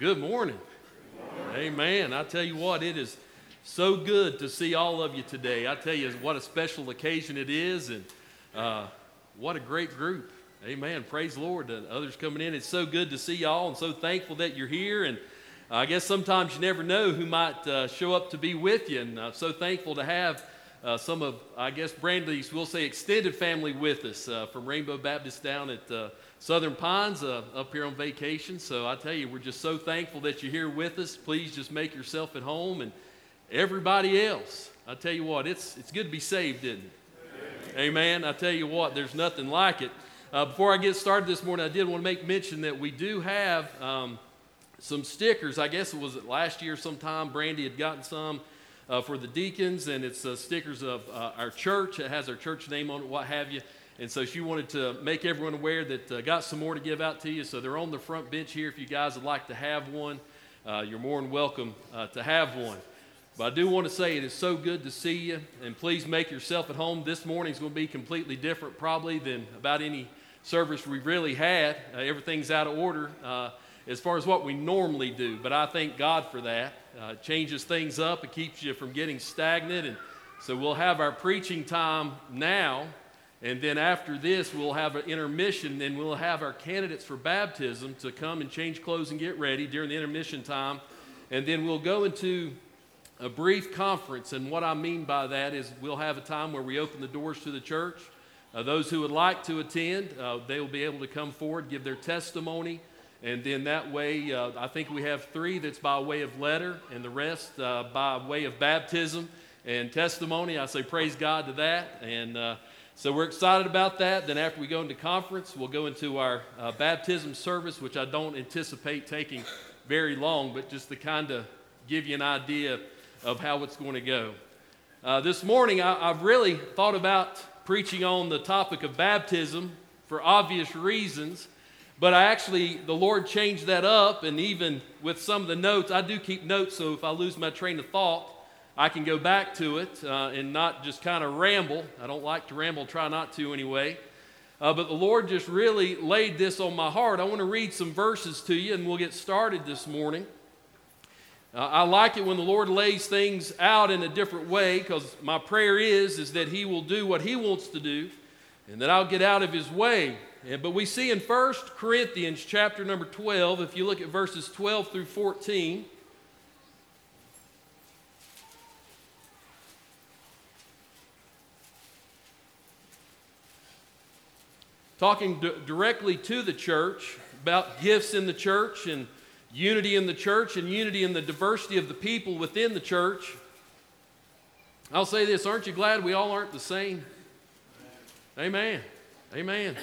Good morning. Amen. I tell you what, it is so good to see all of you today. I tell you what a special occasion it is, and what a great group. Amen. Praise the Lord. Others coming in. It's so good to see y'all, and so thankful that you're here. And I guess sometimes you never know who might show up to be with you, and I'm so thankful to have some of, I guess, Brandy's, we'll say, extended family with us from Rainbow Baptist down at Southern Pines up here on vacation. So I tell you, we're just so thankful that you're here with us. Please just make yourself at home, and everybody else. I tell you what, it's good to be saved, isn't it? Amen. I tell you what, there's nothing like it. Before I get started this morning, I did want to make mention that we do have some stickers. I guess it was last year sometime. Brandy had gotten some for the deacons, and it's stickers of our church. It has our church name on it, what have you. And so she wanted to make everyone aware that got some more to give out to you. So they're on the front bench here. If you guys would like to have one, you're more than welcome to have one. But I do want to say it is so good to see you, and please make yourself at home. This morning's going to be completely different probably than about any service we've really had. Everything's out of order as far as what we normally do, but I thank God for that. It changes things up. It keeps you from getting stagnant, and so we'll have our preaching time now. And then after this, we'll have an intermission, and we'll have our candidates for baptism to come and change clothes and get ready during the intermission time. And then we'll go into a brief conference, and what I mean by that is we'll have a time where we open the doors to the church. Those who would like to attend, they will be able to come forward, give their testimony, and then that way, I think we have 3 that's by way of letter, and the rest by way of baptism and testimony. I say praise God to that, and so we're excited about that. Then after we go into conference, we'll go into our baptism service, which I don't anticipate taking very long, but just to kind of give you an idea of how it's going to go. This morning, I've really thought about preaching on the topic of baptism for obvious reasons, but the Lord changed that up, and even with some of the notes, I do keep notes, so if I lose my train of thought, I can go back to it and not just kind of ramble. I don't like to ramble, try not to anyway. But the Lord just really laid this on my heart. I want to read some verses to you, and we'll get started this morning. I like it when the Lord lays things out in a different way, because my prayer is that He will do what He wants to do, and that I'll get out of His way. But we see in 1 Corinthians chapter number 12, if you look at verses 12 through 14, talking directly to the church about gifts in the church and unity in the church and unity in the diversity of the people within the church. I'll say this, aren't you glad we all aren't the same? Amen. Amen.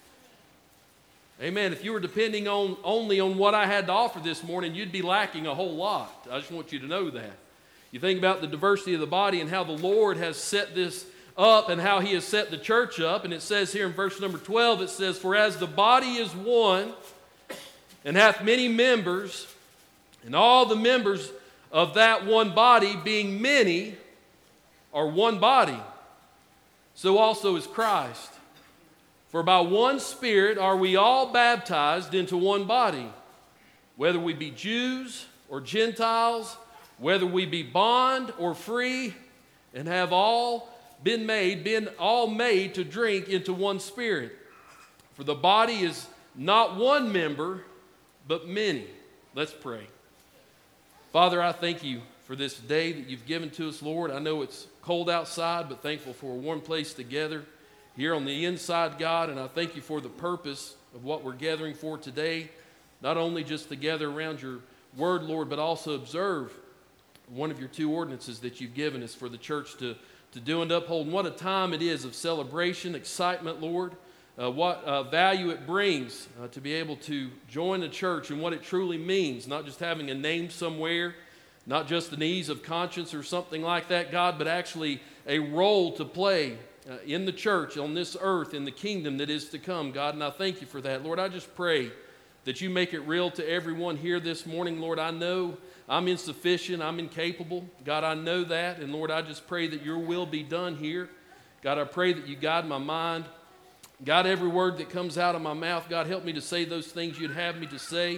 Amen. If you were depending only on what I had to offer this morning, you'd be lacking a whole lot. I just want you to know that. You think about the diversity of the body and how the Lord has set this up and how He has set the church up. And it says here in verse number 12, it says, "For as the body is one, and hath many members, and all the members of that one body, being many, are one body, so also is Christ. For by one Spirit are we all baptized into one body, whether we be Jews or Gentiles, whether we be bond or free, and have all been all made to drink into one Spirit. For the body is not one member, but many." Let's pray. Father, I thank You for this day that You've given to us, Lord. I know it's cold outside, but thankful for a warm place together here on the inside, God, and I thank You for the purpose of what we're gathering for today, not only just to gather around Your word, Lord, but also observe one of Your 2 ordinances that You've given us for the church to do and uphold. And what a time it is of celebration, excitement, Lord. What value it brings to be able to join the church and what it truly means, not just having a name somewhere, not just an ease of conscience or something like that, God, but actually a role to play in the church, on this earth, in the kingdom that is to come, God, and I thank You for that. Lord, I just pray that You make it real to everyone here this morning. Lord, I know I'm insufficient, I'm incapable. God, I know that, and Lord, I just pray that Your will be done here. God, I pray that You guide my mind. God, every word that comes out of my mouth, God, help me to say those things You'd have me to say.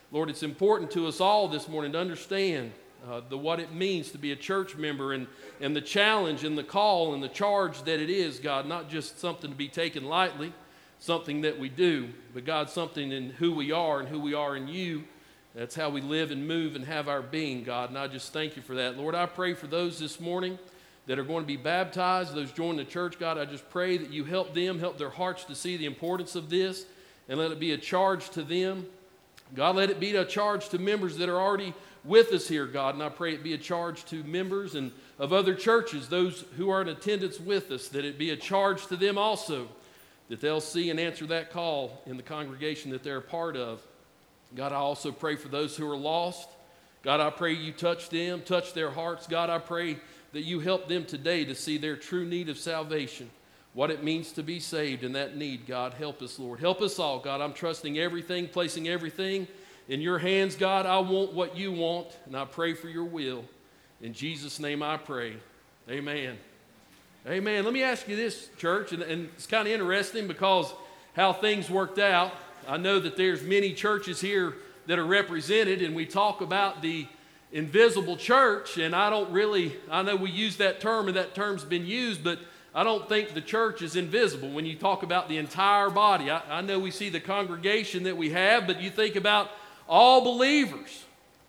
Lord, it's important to us all this morning to understand what it means to be a church member and the challenge and the call and the charge that it is, God, not just something to be taken lightly, something that we do, but God, something in who we are and who we are in you. That's how we live and move and have our being, God, and I just thank you for that. Lord, I pray for those this morning that are going to be baptized, those joining the church, God, I just pray that you help them, help their hearts to see the importance of this, and let it be a charge to them. God, let it be a charge to members that are already with us here, God, and I pray it be a charge to members and of other churches, those who are in attendance with us, that it be a charge to them also, that they'll see and answer that call in the congregation that they're a part of. God, I also pray for those who are lost. God, I pray you touch them, touch their hearts. God, I pray that you help them today to see their true need of salvation, what it means to be saved, and that need. God, help us, Lord. Help us all, God. I'm trusting everything, placing everything in your hands, God. I want what you want, and I pray for your will. In Jesus' name I pray. Amen. Amen. Let me ask you this, church, and it's kind of interesting because how things worked out. I know that there's many churches here that are represented, and we talk about the invisible church, and I know we use that term, and that term's been used, but I don't think the church is invisible when you talk about the entire body. I know we see the congregation that we have, but you think about all believers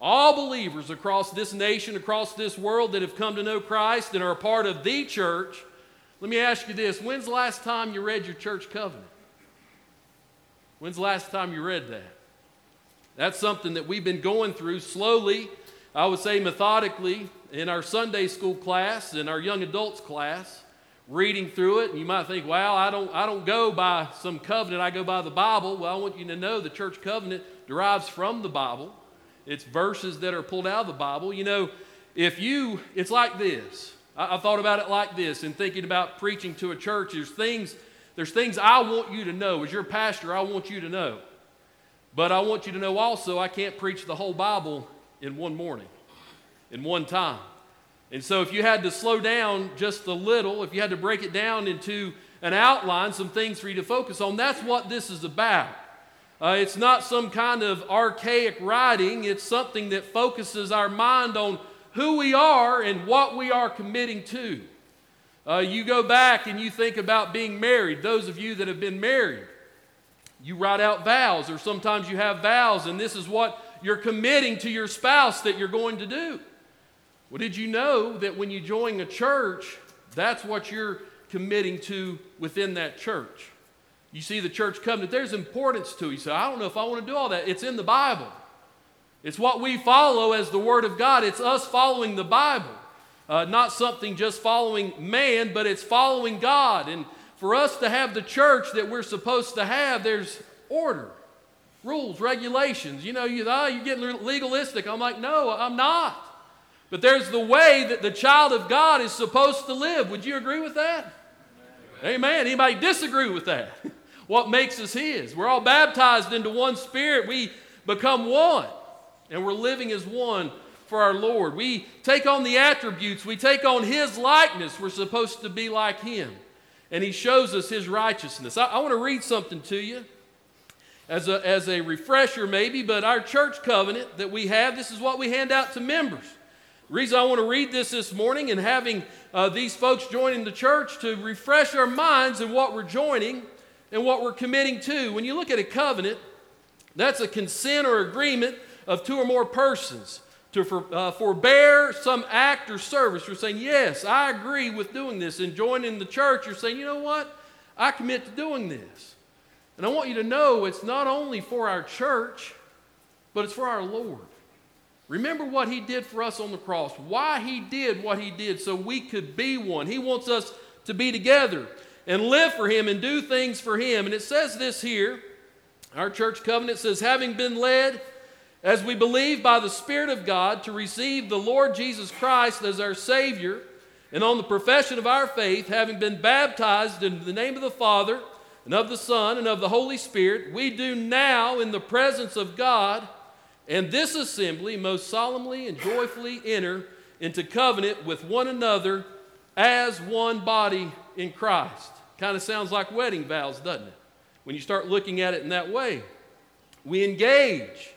across this nation, across this world that have come to know Christ and are a part of the church. Let me ask you this. When's the last time you read your church covenant? When's the last time you read that? That's something that we've been going through slowly, I would say methodically, in our Sunday school class and our young adults class, reading through it. And you might think, well, I don't go by some covenant, I go by the Bible. Well, I want you to know the church covenant derives from the Bible. It's verses that are pulled out of the Bible. You know, it's like this. I thought about it like this in thinking about preaching to a church. There's things I want you to know. As your pastor, I want you to know. But I want you to know also I can't preach the whole Bible in one morning, in one time. And so if you had to slow down just a little, if you had to break it down into an outline, some things for you to focus on, that's what this is about. It's not some kind of archaic writing. It's something that focuses our mind on who we are and what we are committing to. You go back and you think about being married. Those of you that have been married, you write out vows, or sometimes you have vows, and this is what you're committing to your spouse that you're going to do. Well, did you know that when you join a church, that's what you're committing to within that church? You see the church covenant, there's importance to it. You say, I don't know if I want to do all that. It's in the Bible. It's what we follow as the Word of God. It's us following the Bible. Not something just following man, but it's following God. And for us to have the church that we're supposed to have, there's order, rules, regulations. You know, you get legalistic. I'm like, no, I'm not. But there's the way that the child of God is supposed to live. Would you agree with that? Amen. Anybody disagree with that? What makes us His? We're all baptized into one Spirit. We become one. And we're living as one for our Lord. We take on the attributes. We take on His likeness. We're supposed to be like Him. And He shows us His righteousness. I want to read something to you as a refresher maybe, but our church covenant that we have, this is what we hand out to members. The reason I want to read this morning and having these folks joining the church to refresh our minds in what we're joining and what we're committing to. When you look at a covenant, that's a consent or agreement of two or more persons to forbear some act or service. You're saying, yes, I agree with doing this. And joining the church, you're saying, you know what? I commit to doing this. And I want you to know it's not only for our church, but it's for our Lord. Remember what He did for us on the cross, why He did what He did so we could be one. He wants us to be together and live for Him and do things for Him. And it says this here, our church covenant says, having been led, as we believe by the Spirit of God, to receive the Lord Jesus Christ as our Savior, and on the profession of our faith, having been baptized in the name of the Father, and of the Son, and of the Holy Spirit, we do now in the presence of God and this assembly most solemnly and joyfully enter into covenant with one another as one body in Christ. Kind of sounds like wedding vows, doesn't it? When you start looking at it in that way. We engage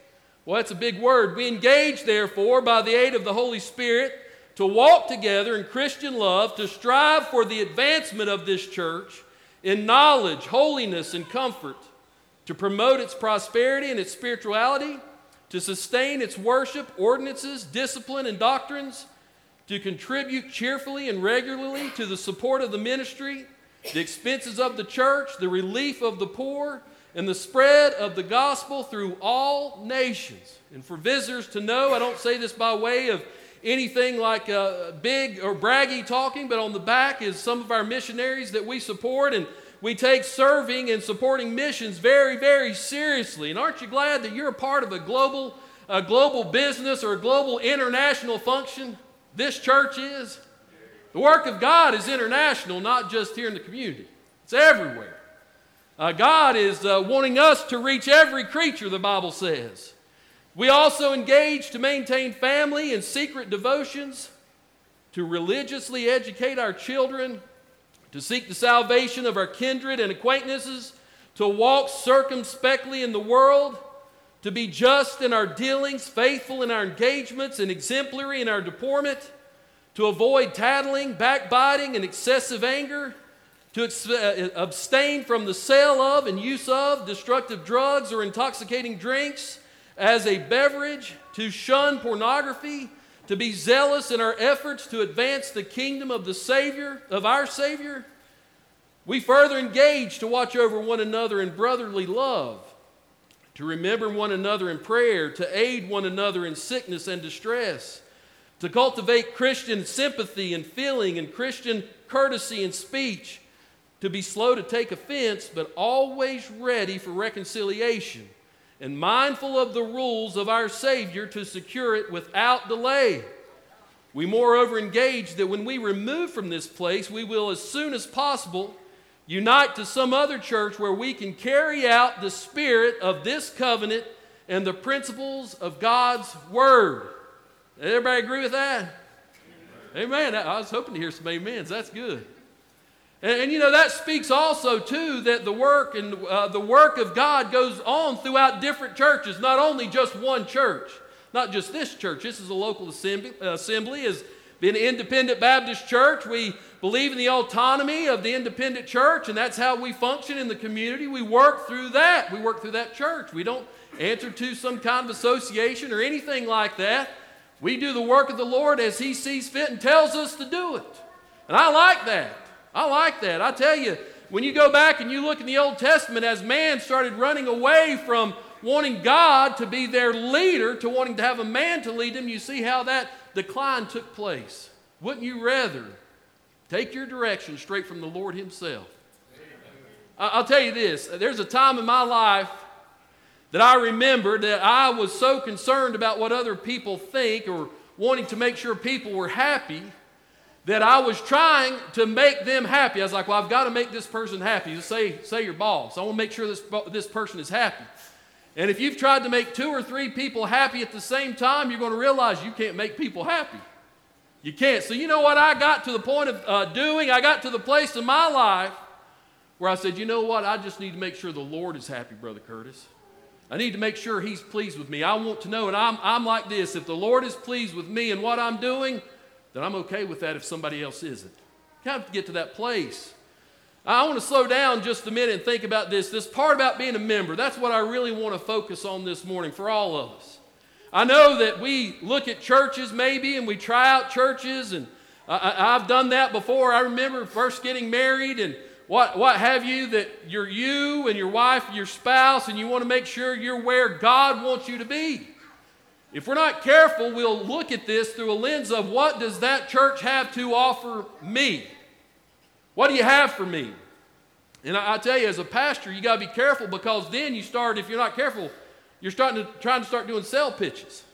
Well, that's a big word. We engage, therefore, by the aid of the Holy Spirit, to walk together in Christian love, to strive for the advancement of this church in knowledge, holiness, and comfort, to promote its prosperity and its spirituality, to sustain its worship, ordinances, discipline, and doctrines, to contribute cheerfully and regularly to the support of the ministry, the expenses of the church, the relief of the poor, and the spread of the gospel through all nations. And for visitors to know, I don't say this by way of anything like big or braggy talking, but on the back is some of our missionaries that we support, and we take serving and supporting missions very, very seriously. And aren't you glad that you're a part of a global business or a global international function? This church is. The work of God is international, not just here in the community. It's everywhere. God is wanting us to reach every creature, the Bible says. We also engage to maintain family and secret devotions, to religiously educate our children, to seek the salvation of our kindred and acquaintances, to walk circumspectly in the world, to be just in our dealings, faithful in our engagements, and exemplary in our deportment, to avoid tattling, backbiting, and excessive anger, to abstain from the sale of and use of destructive drugs or intoxicating drinks as a beverage, to shun pornography, to be zealous in our efforts to advance the kingdom of the Savior, of our Savior. We further engage to watch over one another in brotherly love, to remember one another in prayer, to aid one another in sickness and distress, to cultivate Christian sympathy and feeling and Christian courtesy in speech, to be slow to take offense, but always ready for reconciliation, and mindful of the rules of our Savior to secure it without delay. We moreover engage that when we remove from this place, we will as soon as possible unite to some other church where we can carry out the spirit of this covenant and the principles of God's Word. Everybody agree with that? Amen. I was hoping to hear some amens. That's good. And you know, that speaks also, too, that the work of God goes on throughout different churches, not only just one church, not just this church. This is a local assembly, has been an independent Baptist church. We believe in the autonomy of the independent church, and that's how we function in the community. We work through that. We work through that church. We don't answer to some kind of association or anything like that. We do the work of the Lord as He sees fit and tells us to do it. And I like that. I like that. I tell you, when you go back and you look in the Old Testament, as man started running away from wanting God to be their leader to wanting to have a man to lead them, you see how that decline took place. Wouldn't you rather take your direction straight from the Lord Himself? I'll tell you this. There's a time in my life that I remember that I was so concerned about what other people think or wanting to make sure people were happy that I was trying to make them happy. I was like, well, I've got to make this person happy. Just say your boss. I want to make sure this person is happy. And if you've tried to make 2 or 3 people happy at the same time, you're going to realize you can't make people happy. You can't. So you know what I got to the point of doing? I got to the place in my life where I said, you know what? I just need to make sure the Lord is happy, Brother Curtis. I need to make sure He's pleased with me. I want to know, and I'm like this. If the Lord is pleased with me and what I'm doing, then I'm okay with that if somebody else isn't. You have to get to that place. I want to slow down just a minute and think about this part about being a member. That's what I really want to focus on this morning for all of us. I know that we look at churches maybe and we try out churches, and I've done that before. I remember first getting married and what have you, that you're you and your wife, your spouse, and you want to make sure you're where God wants you to be. If we're not careful, we'll look at this through a lens of what does that church have to offer me? What do you have for me? And I tell you, as a pastor, you got to be careful, because then you start, if you're not careful, you're trying to start doing sell pitches.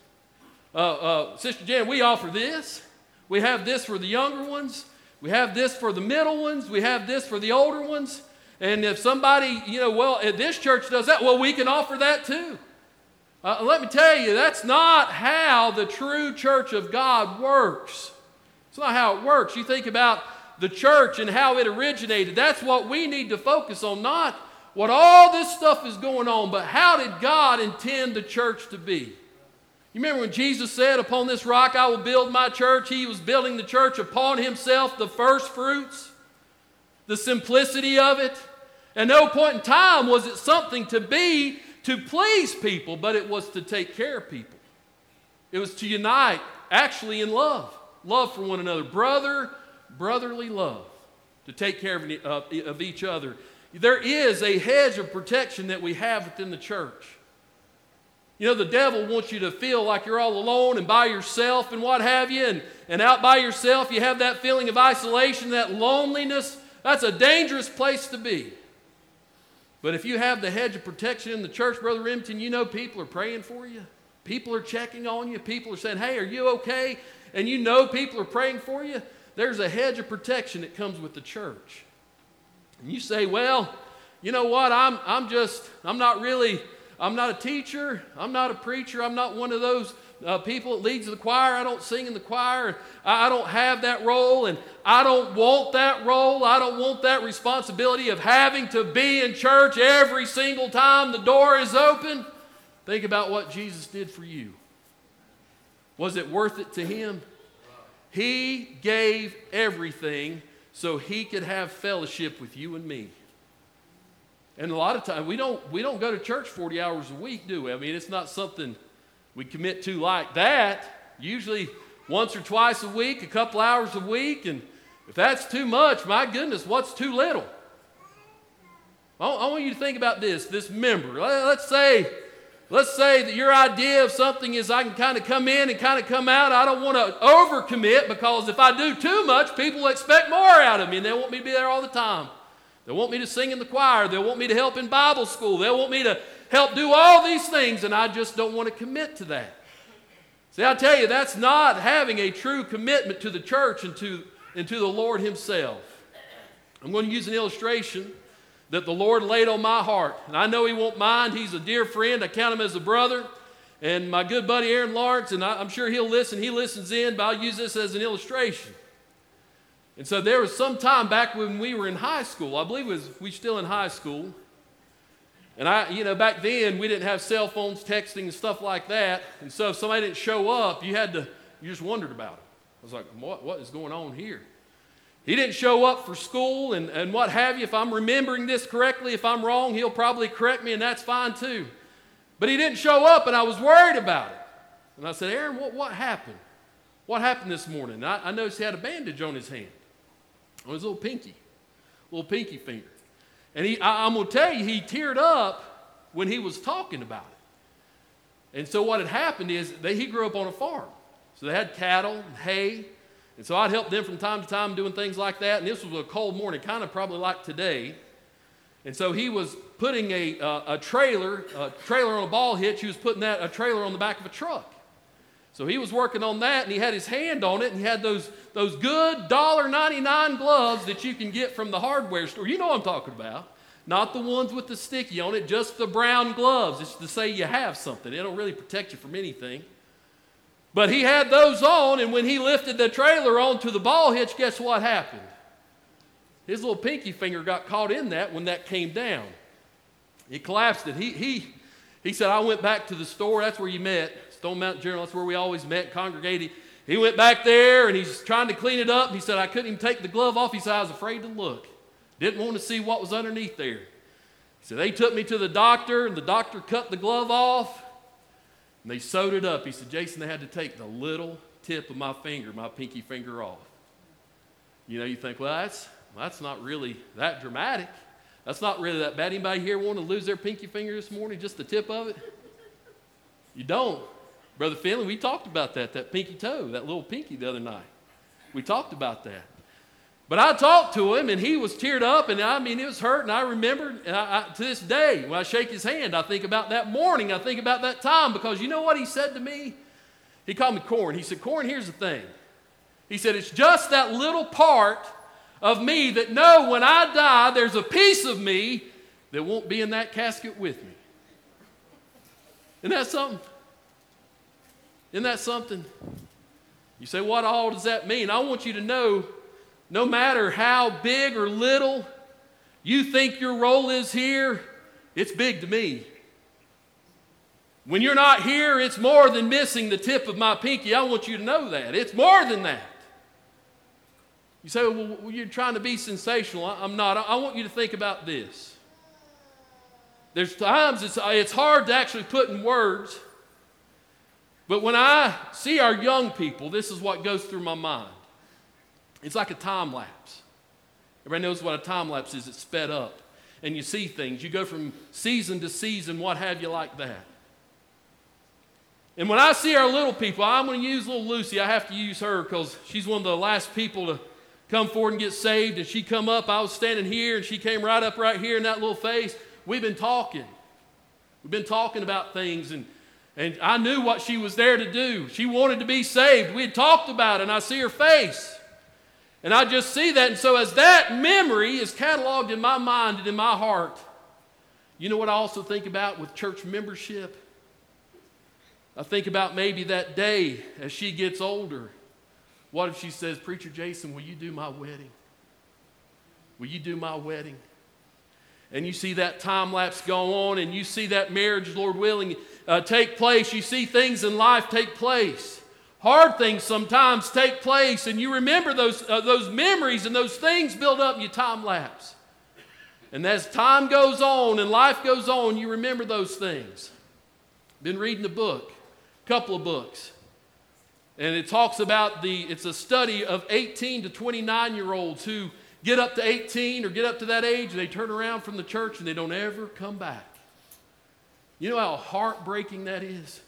Sister Jan, we offer this. We have this for the younger ones. We have this for the middle ones. We have this for the older ones. And if somebody, this church does that, well, we can offer that too. Let me tell you, that's not how the true church of God works. It's not how it works. You think about the church and how it originated. That's what we need to focus on, not what all this stuff is going on, but how did God intend the church to be? You remember when Jesus said, upon this rock I will build my church? He was building the church upon himself, the first fruits, the simplicity of it. At no point in time was it something to be to please people, but it was to take care of people. It was to unite, actually in love. Love for one another. Brotherly love. To take care of each other. There is a hedge of protection that we have within the church. You know, the devil wants you to feel like you're all alone and by yourself and what have you. And out by yourself, you have that feeling of isolation, that loneliness. That's a dangerous place to be. But if you have the hedge of protection in the church, Brother Remington, you know people are praying for you. People are checking on you. People are saying, hey, are you okay? And you know people are praying for you. There's a hedge of protection that comes with the church. And you say, well, you know what? I'm not a teacher. I'm not a preacher. I'm not one of those people that leads the choir. I don't sing in the choir. I don't have that role, and I don't want that role. I don't want that responsibility of having to be in church every single time the door is open. Think about what Jesus did for you. Was it worth it to him? He gave everything so he could have fellowship with you and me. And a lot of times we don't go to church 40 hours a week, do we? I mean, it's not something we commit to like that. Usually once or twice a week, a couple hours a week. And if that's too much, my goodness, what's too little? I want you to think about this member. Let's say that your idea of something is I can kind of come in and kind of come out. I don't want to overcommit, because if I do too much, people will expect more out of me, and they want me to be there all the time. They want me to sing in the choir. They want me to help in Bible school. They want me to help do all these things, and I just don't want to commit to that. See, I tell you, that's not having a true commitment to the church and to the Lord himself. I'm going to use an illustration that the Lord laid on my heart. And I know he won't mind. He's a dear friend. I count him as a brother. And my good buddy Aaron Lawrence, and I'm sure he'll listen. He listens in, but I'll use this as an illustration. And so there was some time back when we were in high school. I believe we were still in high school. And back then we didn't have cell phones, texting, and stuff like that. And so if somebody didn't show up, you just wondered about it. I was like, what is going on here? He didn't show up for school and what have you. If I'm remembering this correctly, if I'm wrong, he'll probably correct me, and that's fine too. But he didn't show up, and I was worried about it. And I said, Aaron, what happened? What happened this morning? I noticed he had a bandage on his hand, on his little pinky finger. And I'm going to tell you, he teared up when he was talking about it. And so what had happened is he grew up on a farm. So they had cattle and hay. And so I'd help them from time to time doing things like that. And this was a cold morning, kind of probably like today. And so he was putting a trailer on a ball hitch. He was putting a trailer on the back of a truck. So he was working on that, and he had his hand on it, and he had those good $1.99 gloves that you can get from the hardware store. You know what I'm talking about. Not the ones with the sticky on it, just the brown gloves. It's to say you have something. It don't really protect you from anything. But he had those on, and when he lifted the trailer onto the ball hitch, guess what happened? His little pinky finger got caught in that when that came down. He collapsed it. He said, I went back to the store. That's where you met. Stone Mountain Journal. That's where we always met, congregated. He went back there, and he's trying to clean it up. He said, I couldn't even take the glove off. He said, I was afraid to look. Didn't want to see what was underneath there. He said, they took me to the doctor, and the doctor cut the glove off. And they sewed it up. He said, Jason, they had to take the little tip of my finger, my pinky finger off. You know, you think, well, that's not really that dramatic. That's not really that bad. Anybody here want to lose their pinky finger this morning, just the tip of it? You don't. Brother Finley, we talked about that pinky toe, that little pinky the other night. We talked about that. But I talked to him, and he was teared up, and it was hurt, and I remembered, and to this day, when I shake his hand, I think about that morning, I think about that time, because you know what he said to me? He called me Corn. He said, Corn, here's the thing. He said, it's just that little part of me that know when I die, there's a piece of me that won't be in that casket with me. Isn't that something? Isn't that something? You say, what all does that mean? I want you to know, no matter how big or little you think your role is here, It's big to me. When you're not here, it's more than missing the tip of my pinky. I want you to know that. It's more than that. You say, well, you're trying to be sensational. I'm not. I want you to think about this. There's times it's hard to actually put in words, but when I see our young people, this is what goes through my mind. It's like a time lapse. Everybody knows what a time lapse is. It's sped up. And you see things. You go from season to season, what have you, like that. And when I see our little people, I'm going to use little Lucy. I have to use her because she's one of the last people to come forward and get saved. And she come up. I was standing here, and she came right up right here in that little face. We've been talking. We've been talking about things, and I knew what she was there to do. She wanted to be saved. We had talked about it, and I see her face. And I just see that. And so as that memory is cataloged in my mind and in my heart, you know what I also think about with church membership? I think about maybe that day as she gets older. What if she says, Preacher Jason, will you do my wedding? Will you do my wedding? And you see that time lapse go on, and you see that marriage, Lord willing, take place. You see things in life take place. Hard things sometimes take place, and you remember those memories, and those things build up, and you time lapse. And as time goes on and life goes on, you remember those things. Been reading a book, a couple of books, and it talks about it's a study of 18 to 29-year-olds who get up to 18 or get up to that age, and they turn around from the church and they don't ever come back. You know how heartbreaking that is?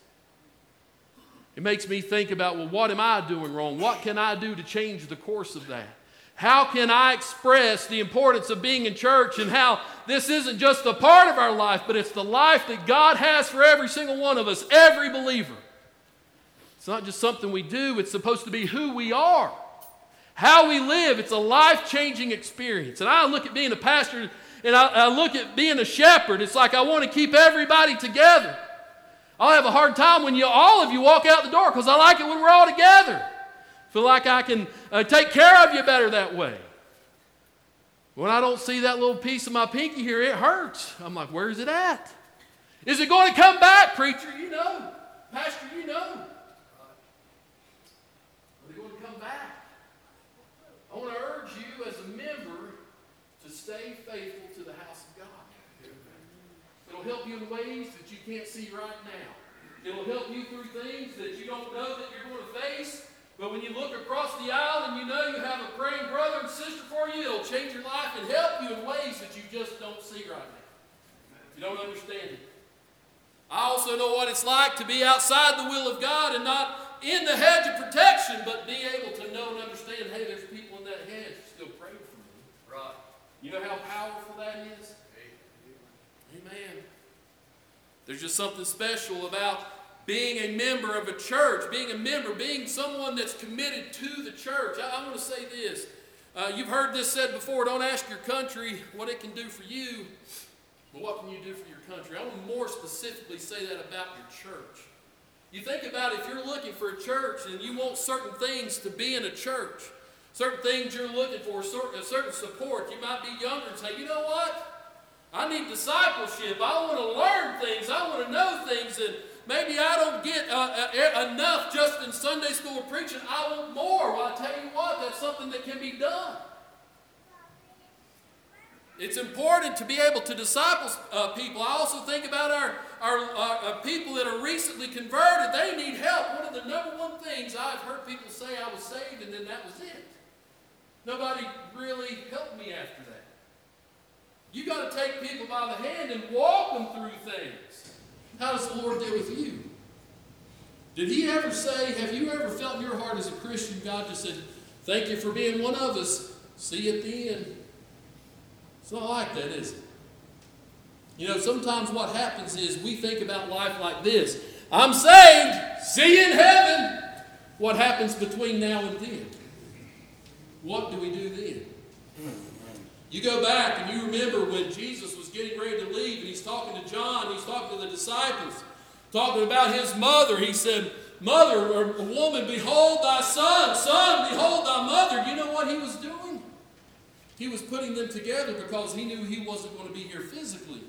It makes me think about, well, what am I doing wrong? What can I do to change the course of that? How can I express the importance of being in church and how this isn't just a part of our life, but it's the life that God has for every single one of us, every believer. It's not just something we do, it's supposed to be who we are. How we live, it's a life-changing experience. And I look at being a pastor, and I look at being a shepherd. It's like I want to keep everybody together. I'll have a hard time when all of you walk out the door because I like it when we're all together. Feel like I can take care of you better that way. When I don't see that little piece of my pinky here, it hurts. I'm like, where's it at? Is it going to come back, preacher? You know. Pastor, you know. Is it going to come back? I want to urge you as a member to stay faithful to the house of God. It'll help you in ways that you can't see right now. It'll help you through things that you don't know that you're going to face. But when you look across the aisle and you know you have a praying brother and sister for you, it'll change your life and help you in ways that you just don't see right now. You don't understand it. I also know what it's like to be outside the will of God and not in the hedge of protection, but be able to know and understand, hey, there's people in that hedge still praying for me. Right. You know how powerful that is? Amen. There's just something special about being a member of a church, being someone that's committed to the church. I want to say this. You've heard this said before, don't ask your country what it can do for you, but what can you do for your country? I want to more specifically say that about your church. You think about if you're looking for a church and you want certain things to be in a church, certain things you're looking for, certain support. You might be younger and say, you know what? I need discipleship. I want to learn things. I want to know things. And maybe I don't get enough just in Sunday school or preaching. I want more. Well, I tell you what, that's something that can be done. It's important to be able to disciple people. I also think about our people that are recently converted. They need help. One of the number one things I've heard people say, I was saved and then that was it. Nobody really helped me after that. You got to take people by the hand and walk them through things. How does the Lord deal with you? Did He ever say, have you ever felt in your heart as a Christian, God just said, thank you for being one of us. See you at the end. It's not like that, is it? You know, sometimes what happens is we think about life like this. I'm saved. See you in heaven. What happens between now and then? What do we do then? You go back and you remember when Jesus was getting ready to leave and He's talking to John, He's talking to the disciples, talking about His mother. He said, mother, or woman, behold thy son. Son, behold thy mother. You know what He was doing? He was putting them together because He knew He wasn't going to be here physically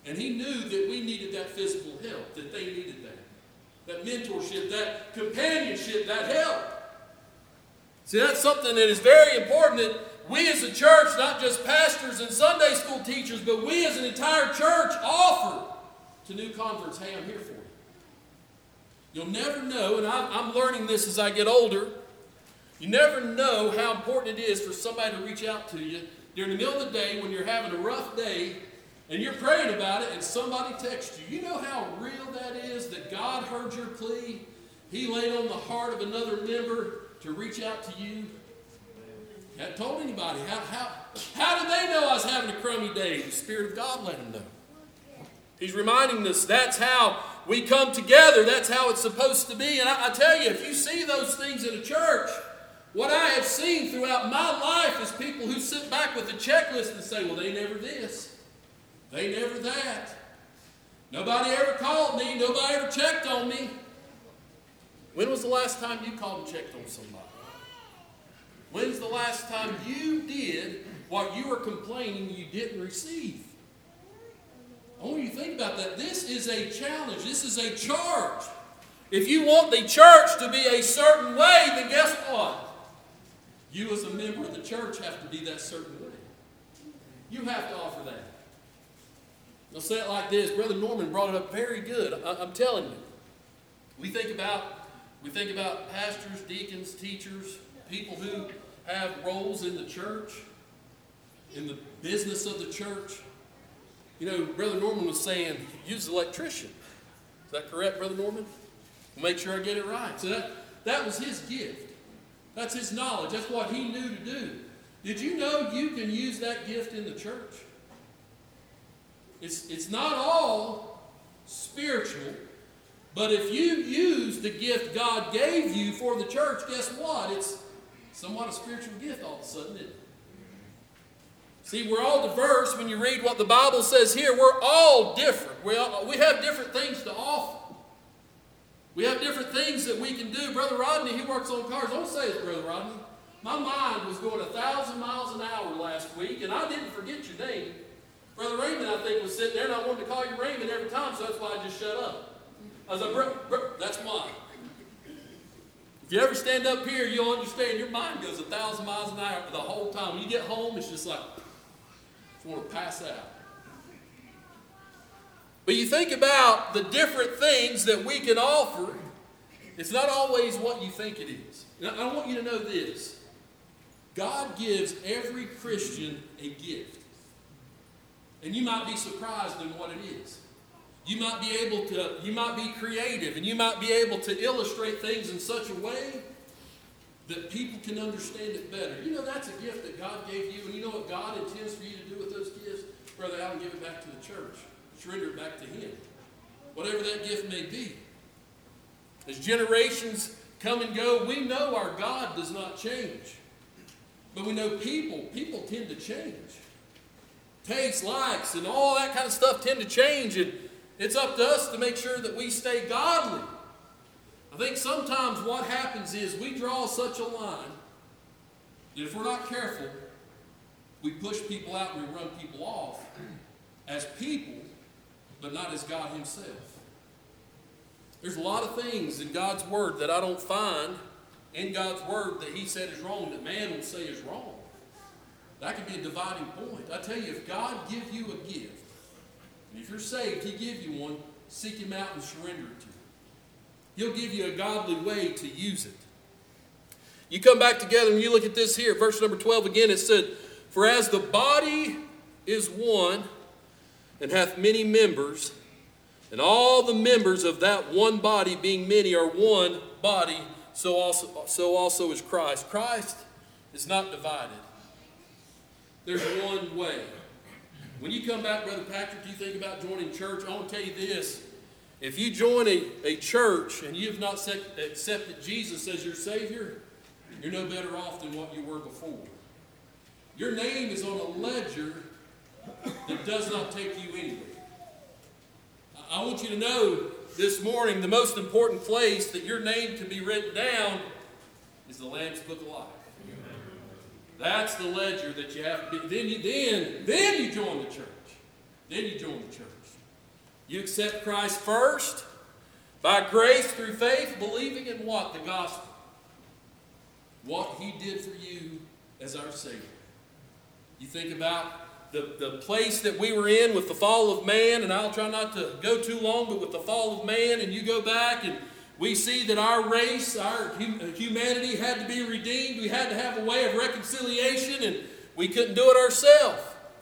And he knew that we needed that physical help, that they needed that mentorship, that companionship, that help. See, that's something that is very important, that we as a church, not just pastors and Sunday school teachers, but we as an entire church offer to new converts, hey, I'm here for you. You'll never know, and I'm learning this as I get older, you never know how important it is for somebody to reach out to you during the middle of the day when you're having a rough day and you're praying about it and somebody texts you. You know how real that is, that God heard your plea? He laid on the heart of another member to reach out to you. I hadn't told anybody. How did they know I was having a crummy day? The Spirit of God let them know. He's reminding us that's how we come together. That's how it's supposed to be. And I tell you, if you see those things in a church, what I have seen throughout my life is people who sit back with a checklist and say, well, they never this. They never that. Nobody ever called me. Nobody ever checked on me. When was the last time you called and checked on somebody? When's the last time you did what you were complaining you didn't receive? I want you to think about that. This is a challenge. This is a charge. If you want the church to be a certain way, then guess what? You as a member of the church have to be that certain way. You have to offer that. I'll say it like this. Brother Norman brought it up very good. I'm telling you. We think about pastors, deacons, teachers, people who have roles in the church, in the business of the church. You know, Brother Norman was saying, use an electrician. Is that correct, Brother Norman? We'll make sure I get it right. So that was his gift. That's his knowledge. That's what he knew to do. Did you know you can use that gift in the church? It's not all spiritual, but if you use the gift God gave you for the church, guess what? It's somewhat a spiritual gift all of a sudden, isn't it? See, we're all diverse. When you read what the Bible says here, we're all different. We have different things to offer. We have different things that we can do. Brother Rodney, he works on cars. Don't say this, Brother Rodney. My mind was going 1,000 miles an hour last week, and I didn't forget your name. Brother Raymond, I think, was sitting there, and I wanted to call you Raymond every time, so that's why I just shut up. I was like, that's why. If you ever stand up here, you'll understand your mind goes 1,000 miles an hour the whole time. When you get home, it's just like, I want to pass out. But you think about the different things that we can offer. It's not always what you think it is. Now, I want you to know this. God gives every Christian a gift. And you might be surprised in what it is. You might be creative, and you might be able to illustrate things in such a way that people can understand it better. You know, that's a gift that God gave you, and you know what God intends for you to do with those gifts? Brother Allen, give it back to the church. Surrender it back to Him. Whatever that gift may be. As generations come and go, we know our God does not change. But we know people tend to change. Tastes, likes, and all that kind of stuff tend to change, and it's up to us to make sure that we stay godly. I think sometimes what happens is we draw such a line that if we're not careful, we push people out and we run people off as people, but not as God Himself. There's a lot of things in God's Word that I don't find in God's Word that He said is wrong, that man will say is wrong. That could be a dividing point. I tell you, if God gives you a gift, and if you're saved, He gives you one, seek Him out and surrender it to Him. He'll give you a godly way to use it. You come back together and you look at this here, verse number 12 again, it said, "For as the body is one, and hath many members, and all the members of that one body, being many, are one body, so also is Christ." Christ is not divided. There's one way. When you come back, Brother Patrick, you think about joining church, I want to tell you this. If you join a church and you have not accepted Jesus as your Savior, you're no better off than what you were before. Your name is on a ledger that does not take you anywhere. I want you to know this morning the most important place that your name can be written down is the Lamb's Book of Life. That's the ledger that you have to be. Then you join the church. Then you join the church. You accept Christ first, by grace through faith, believing in what? The gospel. What He did for you as our Savior. You think about the place that we were in with the fall of man, and I'll try not to go too long, but with the fall of man, and you go back and we see that our race, our humanity had to be redeemed. We had to have a way of reconciliation, and we couldn't do it ourselves.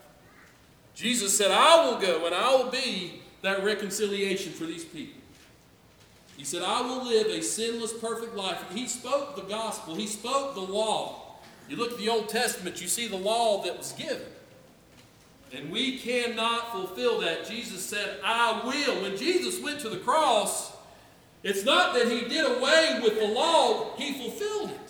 Jesus said, I will go and I will be that reconciliation for these people. He said, I will live a sinless, perfect life. He spoke the gospel. He spoke the law. You look at the Old Testament, you see the law that was given. And we cannot fulfill that. Jesus said, I will. When Jesus went to the cross, it's not that He did away with the law, He fulfilled it.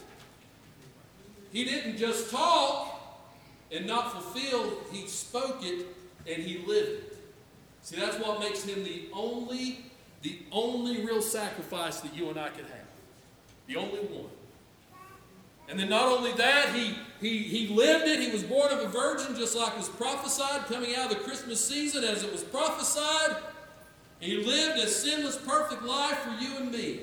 He didn't just talk and not fulfill, He spoke it and He lived it. See, that's what makes Him the only real sacrifice that you and I could have. The only one. And then not only that, he lived it. He was born of a virgin just like was prophesied, coming out of the Christmas season as it was prophesied. He lived a sinless, perfect life for you and me.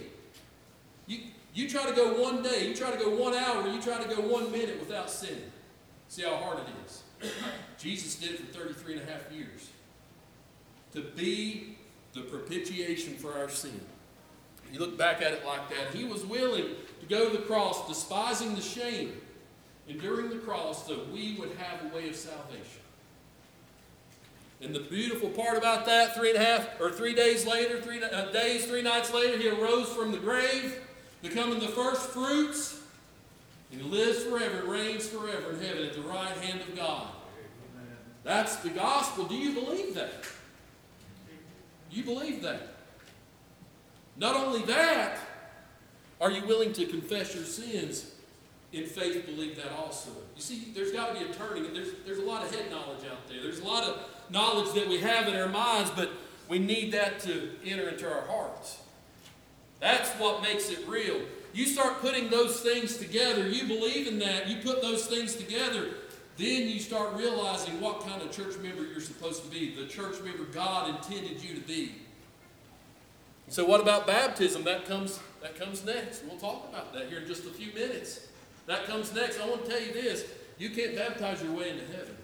You try to go one day, you try to go 1 hour, you try to go 1 minute without sinning. See how hard it is. Jesus did it for 33 and a half years. To be the propitiation for our sin. You look back at it like that. He was willing to go to the cross, despising the shame, enduring the cross so we would have a way of salvation. And the beautiful part about that, 3 days later, 3 nights later, He arose from the grave, becoming the first fruits, and He lives forever and reigns forever in heaven at the right hand of God. That's the gospel. Do you believe that? You believe that? Not only that, are you willing to confess your sins in faith? Believe that also. You see, there's got to be a turning. There's a lot of head knowledge out there. There's a lot of knowledge that we have in our minds, but we need that to enter into our hearts. That's what makes it real. You start putting those things together. You believe in that. You put those things together. Then you start realizing what kind of church member you're supposed to be. The church member God intended you to be. So what about baptism? That comes next. We'll talk about that here in just a few minutes. That comes next. I want to tell you this. You can't baptize your way into heaven.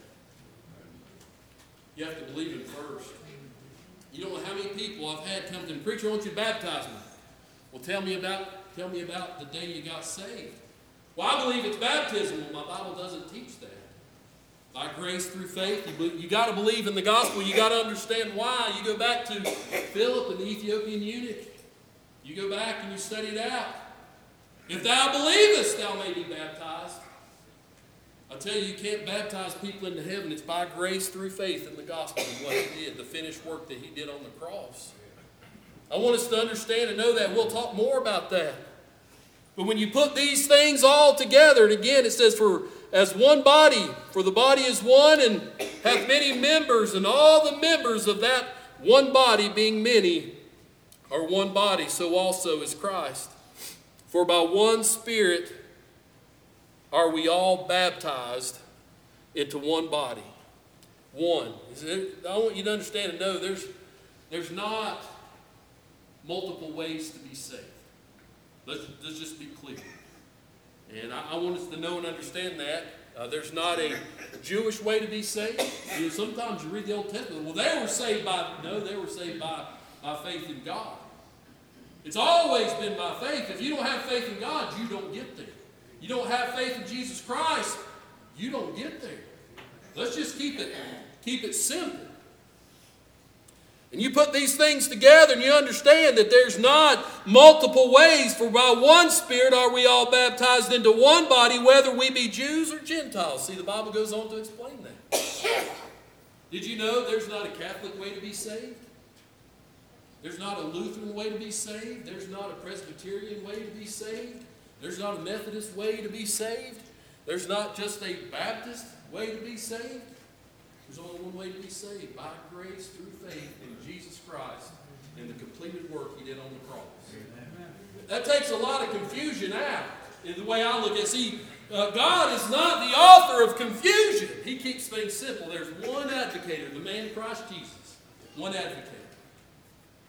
You have to believe Him first. You don't know how many people I've had come to me, preacher, I want you to baptize me. Well, tell me about the day you got saved. Well, I believe it's baptism. Well, my Bible doesn't teach that. By grace through faith, you got to believe in the gospel. You got to understand why. You go back to Philip and the Ethiopian eunuch. You go back and you study it out. If thou believest, thou may be baptized. I tell you, you can't baptize people into heaven. It's by grace through faith in the gospel and what He did, the finished work that He did on the cross. I want us to understand and know that. We'll talk more about that. But when you put these things all together, and again it says, as one body, for the body is one and hath many members, and all the members of that one body, being many, are one body, so also is Christ. For by one Spirit are we all baptized into one body. One. I want you to understand and know there's not multiple ways to be saved. Let's just be clear. And I want us to know and understand that. There's not a Jewish way to be saved. You know, sometimes you read the Old Testament, well, they were saved by faith in God. It's always been by faith. If you don't have faith in God, you don't get there. You don't have faith in Jesus Christ, you don't get there. Let's just keep it simple. And you put these things together and you understand that there's not multiple ways, for by one Spirit are we all baptized into one body, whether we be Jews or Gentiles. See, the Bible goes on to explain that. Did you know there's not a Catholic way to be saved? There's not a Lutheran way to be saved. There's not a Presbyterian way to be saved. There's not a Methodist way to be saved. There's not just a Baptist way to be saved. There's only one way to be saved, by grace through faith in Jesus Christ and the completed work He did on the cross. Amen. That takes a lot of confusion out in the way I look at it. See, God is not the author of confusion. He keeps things simple. There's one advocator, the man Christ Jesus. One advocator.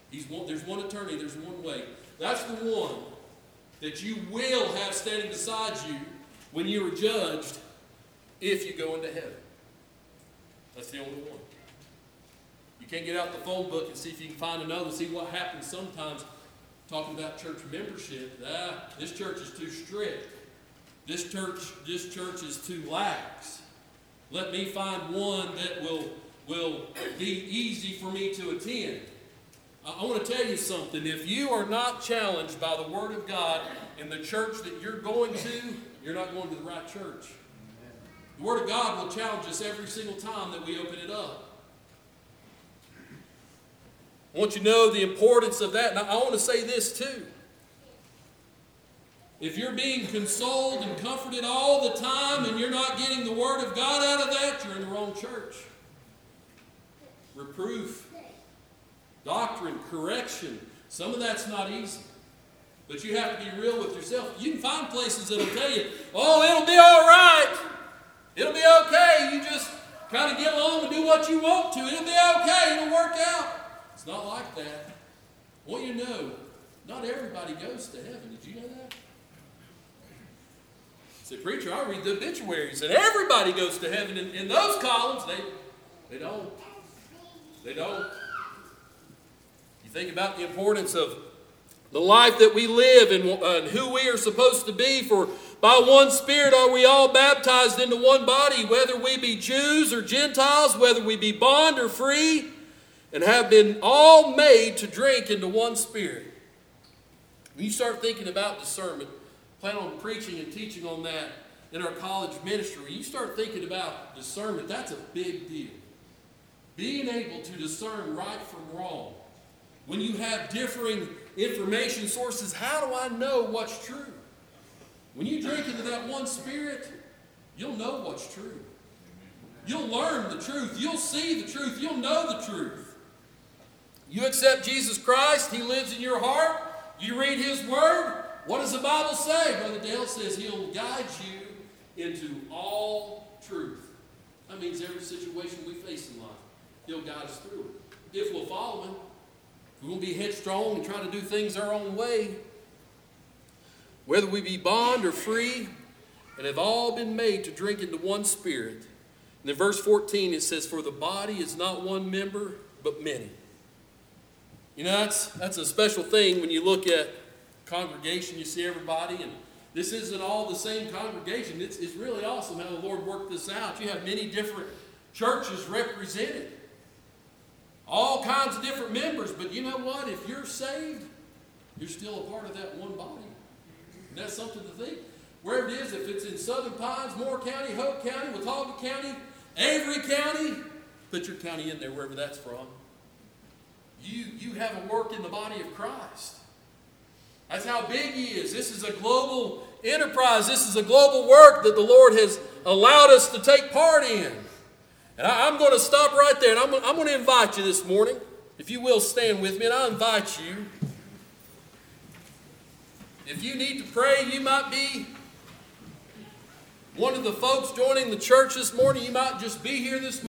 There's one attorney, there's one way. That's the one that you will have standing beside you when you are judged if you go into heaven. That's the only one. You can't get out the phone book and see if you can find another. See what happens sometimes talking about church membership. This church is too strict. This church is too lax. Let me find one that will be easy for me to attend. I want to tell you something. If you are not challenged by the Word of God in the church that you're going to, you're not going to the right church. The Word of God will challenge us every single time that we open it up. I want you to know the importance of that. And I want to say this too. If you're being consoled and comforted all the time and you're not getting the Word of God out of that, you're in the wrong church. Reproof, doctrine, correction, some of that's not easy. But you have to be real with yourself. You can find places that'll tell you, oh, it'll be all right. It'll be okay. You just kind of get along and do what you want to. It'll be okay. It'll work out. It's not like that. I want you to know, not everybody goes to heaven. Did you know that? Say, preacher, I read the obituaries, and everybody goes to heaven. In those columns, they don't. They don't. You think about the importance of the life that we live and who we are supposed to be. For by one Spirit are we all baptized into one body, whether we be Jews or Gentiles, whether we be bond or free, and have been all made to drink into one Spirit. When you start thinking about discernment, plan on preaching and teaching on that in our college ministry. When you start thinking about discernment, that's a big deal. Being able to discern right from wrong. When you have differing information sources, how do I know what's true? When you drink into that one Spirit, you'll know what's true. You'll learn the truth. You'll see the truth. You'll know the truth. You accept Jesus Christ. He lives in your heart. You read His Word. What does the Bible say? Brother Dale says He'll guide you into all truth. That means every situation we face in life, He'll guide us through it. If we'll follow Him. We won't be headstrong and try to do things our own way. Whether we be bond or free, and have all been made to drink into one Spirit. And in verse 14 it says, for the body is not one member, but many. You know, that's a special thing when you look at congregation, you see everybody, and this isn't all the same congregation. It's really awesome how the Lord worked this out. You have many different churches represented. All kinds of different members, but you know what? If you're saved, you're still a part of that one body. And that's something to think. Wherever it is, if it's in Southern Pines, Moore County, Hope County, Watauga County, Avery County, put your county in there wherever that's from. You have a work in the body of Christ. That's how big He is. This is a global enterprise. This is a global work that the Lord has allowed us to take part in. And I'm going to stop right there, and I'm going to invite you this morning, if you will stand with me, and I invite you. If you need to pray, you might be one of the folks joining the church this morning. You might just be here this morning.